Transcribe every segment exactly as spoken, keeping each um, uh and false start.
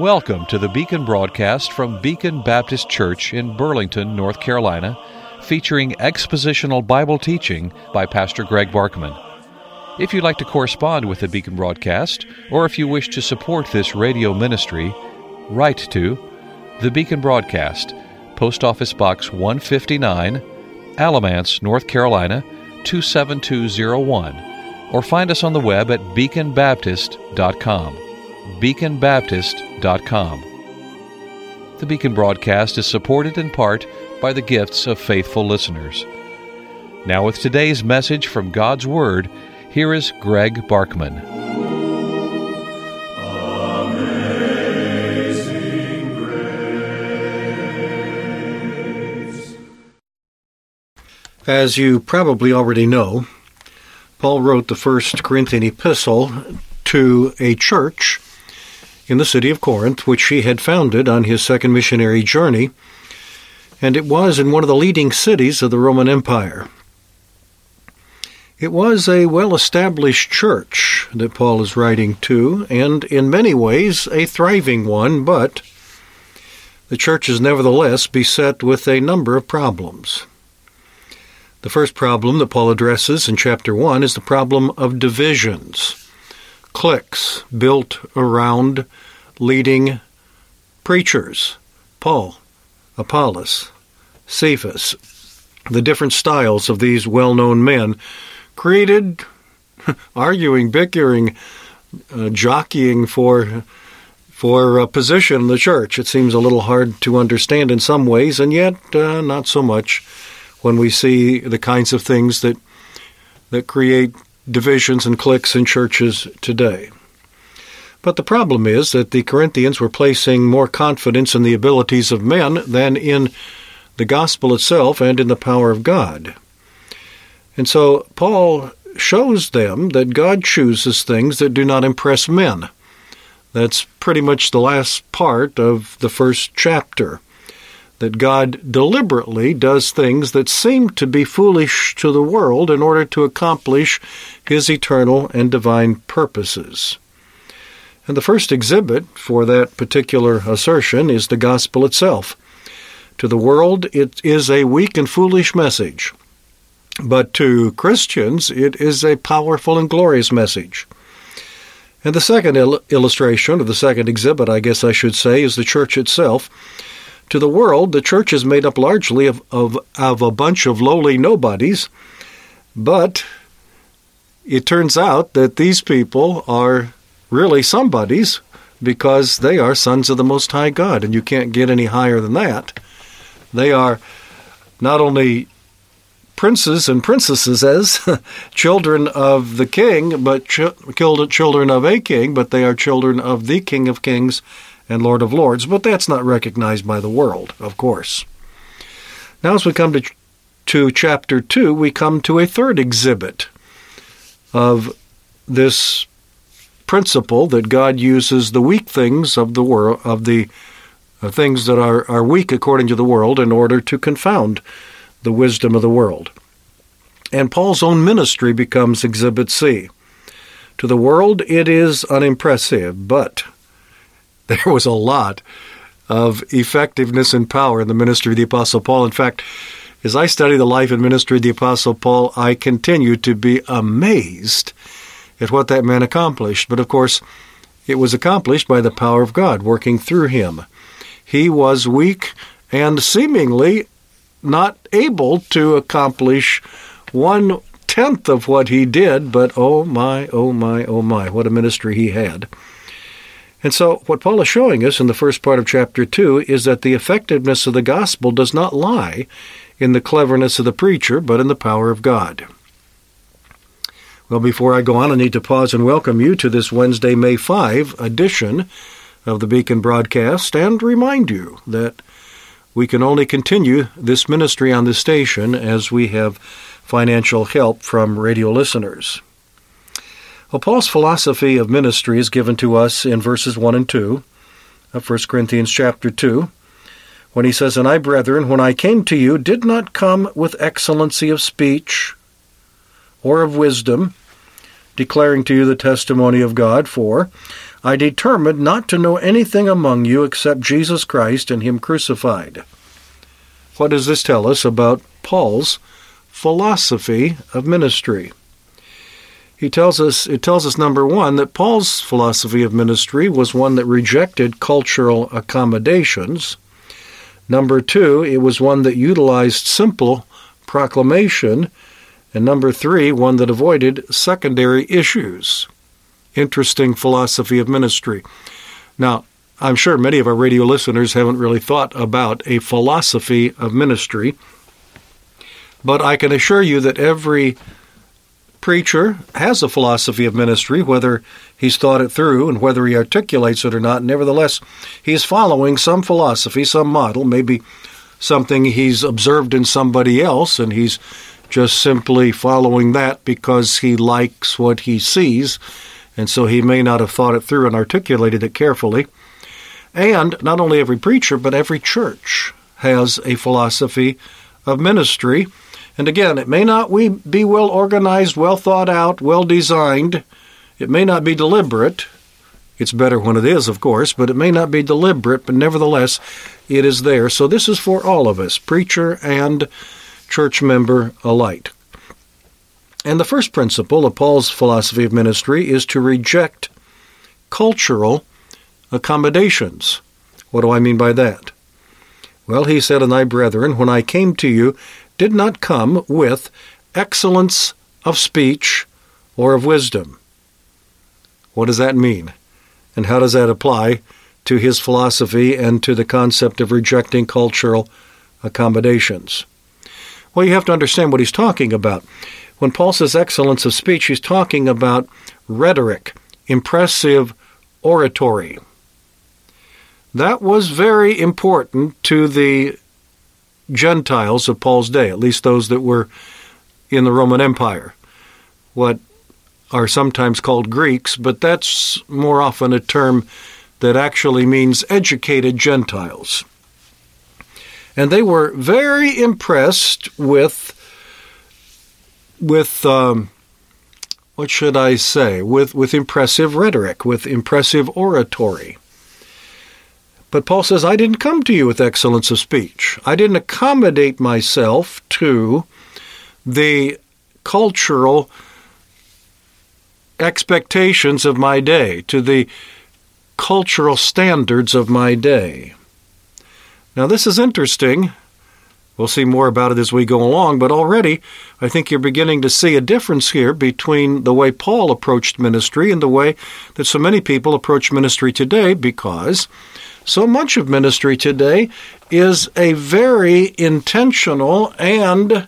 Welcome to the Beacon broadcast from Beacon Baptist Church in Burlington, North Carolina, featuring expositional Bible teaching by Pastor Greg Barkman. If you'd like to correspond with the Beacon broadcast, or if you wish to support this radio ministry, write to the Beacon Broadcast, Post Office Box one fifty-nine, Alamance, North Carolina, two seven two zero one, or find us on the web at beacon baptist dot com. beacon baptist dot com. The Beacon broadcast is supported in part by the gifts of faithful listeners. Now with today's message from God's Word, here is Greg Barkman. Amazing Grace. As you probably already know, Paul wrote the first Corinthian epistle to a church in the city of Corinth, which he had founded on his second missionary journey, and it was in one of the leading cities of the Roman Empire. It was a well-established church that Paul is writing to, and in many ways a thriving one, but the church is nevertheless beset with a number of problems. The first problem that Paul addresses in chapter one is the problem of divisions. Cliques built around leading preachers, Paul, Apollos, Cephas. The different styles of these well-known men created arguing, bickering, uh, jockeying for for a position in the church. It seems a little hard to understand in some ways, and yet uh, not so much when we see the kinds of things that that create divisions and cliques in churches today. But the problem is that the Corinthians were placing more confidence in the abilities of men than in the gospel itself and in the power of God. And so Paul shows them that God chooses things that do not impress men. That's pretty much the last part of the first chapter, that God deliberately does things that seem to be foolish to the world in order to accomplish his eternal and divine purposes. And the first exhibit for that particular assertion is the gospel itself. To the world, it is a weak and foolish message, but to Christians, it is a powerful and glorious message. And the second il- illustration, or the second exhibit, I guess I should say, is the church itself. To the world, the church is made up largely of, of, of a bunch of lowly nobodies, but it turns out that these people are really somebodies because they are sons of the Most High God, and you can't get any higher than that. They are not only princes and princesses as children of the king, but ch- children of a king, but they are children of the King of Kings and Lord of Lords, but that's not recognized by the world, of course. Now as we come to, to chapter two, we come to a third exhibit of this principle that God uses the weak things of the world, of the uh, things that are, are weak according to the world, in order to confound the wisdom of the world. And Paul's own ministry becomes exhibit C. To the world, it is unimpressive, but there was a lot of effectiveness and power in the ministry of the Apostle Paul. In fact, as I study the life and ministry of the Apostle Paul, I continue to be amazed at what that man accomplished. But of course, it was accomplished by the power of God working through him. He was weak and seemingly not able to accomplish one-tenth of what he did, but oh my, oh my, oh my, what a ministry he had. And so what Paul is showing us in the first part of chapter two is that the effectiveness of the gospel does not lie in the cleverness of the preacher, but in the power of God. Well, before I go on, I need to pause and welcome you to this Wednesday, May fifth edition of the Beacon broadcast, and remind you that we can only continue this ministry on this station as we have financial help from radio listeners. Well, Paul's philosophy of ministry is given to us in verses one and two of First Corinthians chapter two, when he says, "And I, brethren, when I came to you, did not come with excellency of speech or of wisdom, declaring to you the testimony of God, for I determined not to know anything among you except Jesus Christ and Him crucified. What does this tell us about Paul's philosophy of ministry? He tells us, it tells us, number one, that Paul's philosophy of ministry was one that rejected cultural accommodations. Number two, it was one that utilized simple proclamation. And number three, one that avoided secondary issues. Interesting philosophy of ministry. Now, I'm sure many of our radio listeners haven't really thought about a philosophy of ministry, but I can assure you that every preacher has a philosophy of ministry, whether he's thought it through and whether he articulates it or not. Nevertheless, he's following some philosophy, some model, maybe something he's observed in somebody else, and he's just simply following that because he likes what he sees, and so he may not have thought it through and articulated it carefully. And not only every preacher, but every church has a philosophy of ministry. And again, it may not be well organized, well thought out, well designed. It may not be deliberate. It's better when it is, of course, but it may not be deliberate, but nevertheless, it is there. So this is for all of us, preacher and church member alike. And the first principle of Paul's philosophy of ministry is to reject cultural accommodations. What do I mean by that? Well, he said, "And I, brethren, when I came to you, did not come with excellence of speech or of wisdom." What does that mean? And how does that apply to his philosophy and to the concept of rejecting cultural accommodations? Well, you have to understand what he's talking about. When Paul says excellence of speech, he's talking about rhetoric, impressive oratory. That was very important to the Gentiles of Paul's day, at least those that were in the Roman Empire, what are sometimes called Greeks, but that's more often a term that actually means educated Gentiles. And they were very impressed with, with um, what should I say, with, with impressive rhetoric, with impressive oratory. But Paul says, I didn't come to you with excellence of speech. I didn't accommodate myself to the cultural expectations of my day, to the cultural standards of my day. Now, this is interesting. We'll see more about it as we go along, but already I think you're beginning to see a difference here between the way Paul approached ministry and the way that so many people approach ministry today, because so much of ministry today is a very intentional and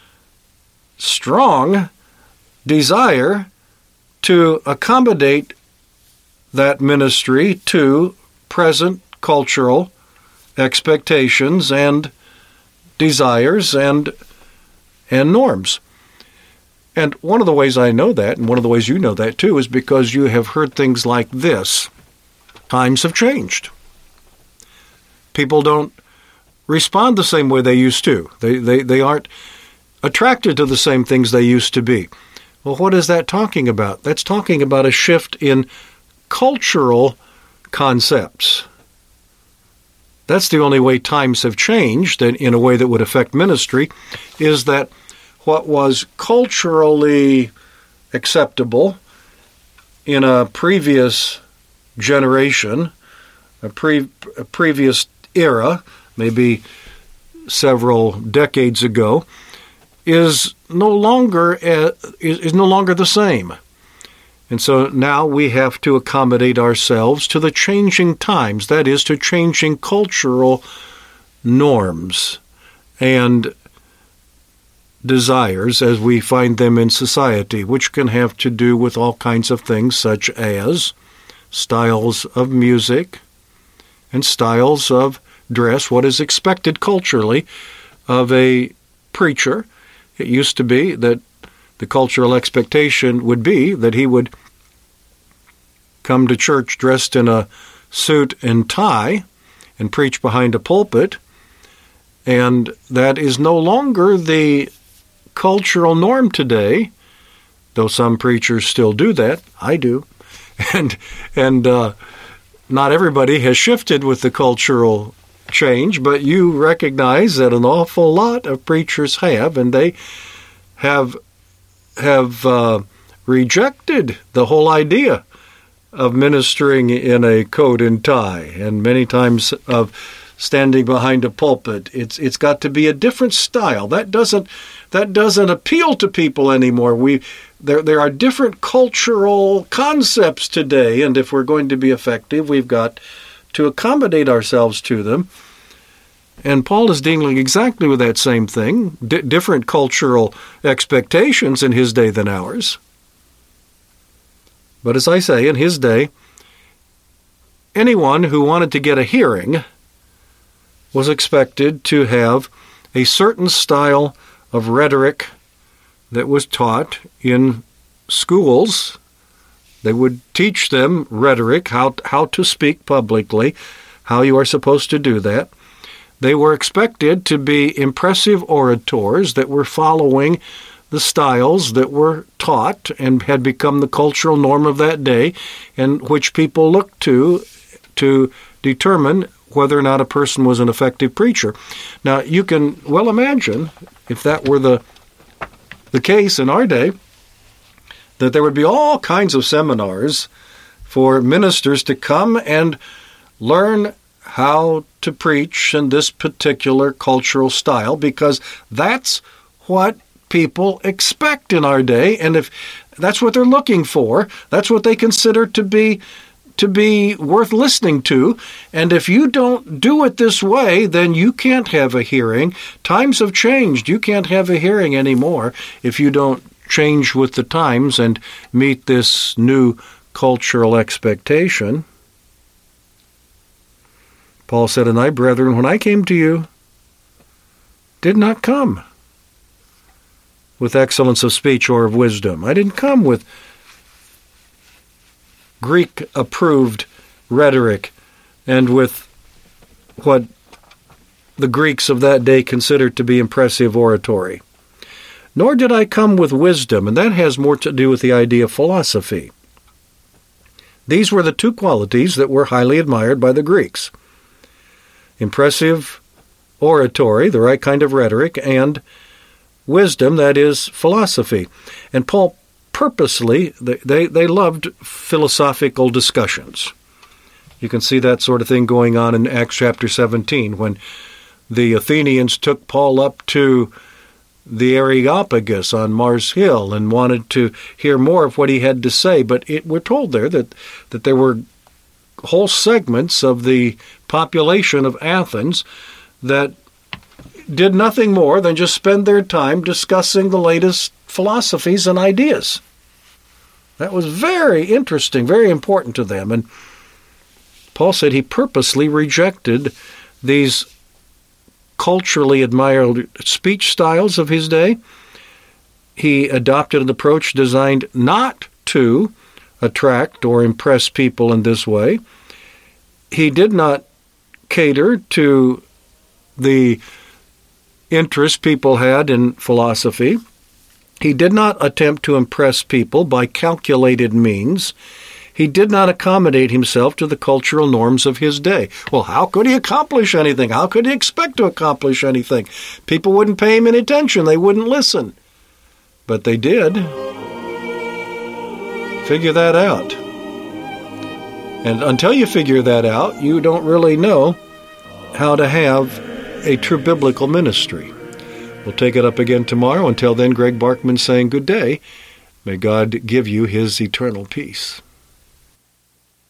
strong desire to accommodate that ministry to present cultural expectations and desires and and norms. And one of the ways I know that, and one of the ways you know that too, is because you have heard things like this. Times have changed. People don't respond the same way they used to. They, they, they aren't attracted to the same things they used to be. Well, what is that talking about? That's talking about a shift in cultural concepts. That's the only way times have changed, and in a way that would affect ministry, is that what was culturally acceptable in a previous generation, a, pre, a previous era, maybe several decades ago, is no longer uh, is, is no longer the same. And so now we have to accommodate ourselves to the changing times, that is, to changing cultural norms and desires as we find them in society, which can have to do with all kinds of things such as styles of music and styles of dress, what is expected culturally of a preacher. It used to be that the cultural expectation would be that he would come to church dressed in a suit and tie and preach behind a pulpit, and that is no longer the cultural norm today, though some preachers still do that. I do. And, and uh, not everybody has shifted with the cultural change, but you recognize that an awful lot of preachers have, and they have have uh, rejected the whole idea of ministering in a coat and tie, and many times of standing behind a pulpit. It's it's got to be a different style. That doesn't that doesn't appeal to people anymore. We there there are different cultural concepts today, and if we're going to be effective, we've got to accommodate ourselves to them. And Paul is dealing exactly with that same thing, D- different cultural expectations in his day than ours. But as I say, in his day, anyone who wanted to get a hearing was expected to have a certain style of rhetoric that was taught in schools. They would teach them rhetoric, how, how to speak publicly, how you are supposed to do that. They were expected to be impressive orators that were following the styles that were taught and had become the cultural norm of that day, and which people looked to to determine whether or not a person was an effective preacher. Now, you can well imagine, if that were the the case in our day, that there would be all kinds of seminars for ministers to come and learn how to preach in this particular cultural style, because that's what people expect in our day, and if that's what they're looking for, that's what they consider to be to be worth listening to. And if you don't do it this way, then you can't have a hearing. Times have changed. You can't have a hearing anymore if you don't change with the times and meet this new cultural expectation. Paul said, "And I, brethren, when I came to you, did not come with excellence of speech or of wisdom." I didn't come with Greek-approved rhetoric and with what the Greeks of that day considered to be impressive oratory. Nor did I come with wisdom, and that has more to do with the idea of philosophy. These were the two qualities that were highly admired by the Greeks: impressive oratory, the right kind of rhetoric, and wisdom, that is, philosophy. And Paul purposely, they, they, they loved philosophical discussions. You can see that sort of thing going on in Acts chapter seventeen, when the Athenians took Paul up to the Areopagus on Mars Hill and wanted to hear more of what he had to say. But it, we're told there that, that there were whole segments of the population of Athens that did nothing more than just spend their time discussing the latest philosophies and ideas. That was very interesting, very important to them. And Paul said he purposely rejected these culturally admired speech styles of his day. He adopted an approach designed not to attract or impress people in this way. He did not cater to the interest people had in philosophy. He did not attempt to impress people by calculated means. He did not accommodate himself to the cultural norms of his day. Well, how could he accomplish anything? How could he expect to accomplish anything? People wouldn't pay him any attention. They wouldn't listen. But they did. Figure that out. And until you figure that out, you don't really know how to have a true biblical ministry. We'll take it up again tomorrow. Until then, Greg Barkman saying good day. May God give you his eternal peace.